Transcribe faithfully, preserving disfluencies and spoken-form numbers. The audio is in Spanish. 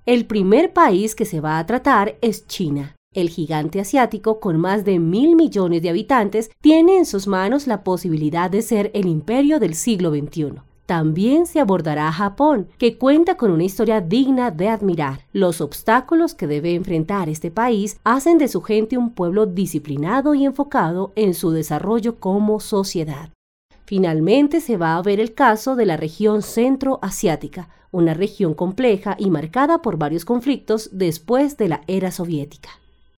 El primer país que se va a tratar es China. El gigante asiático, con más de mil millones de habitantes, tiene en sus manos la posibilidad de ser el imperio del siglo veintiuno. También se abordará a Japón, que cuenta con una historia digna de admirar. Los obstáculos que debe enfrentar este país hacen de su gente un pueblo disciplinado y enfocado en su desarrollo como sociedad. Finalmente se va a ver el caso de la región centroasiática, una región compleja y marcada por varios conflictos después de la era soviética.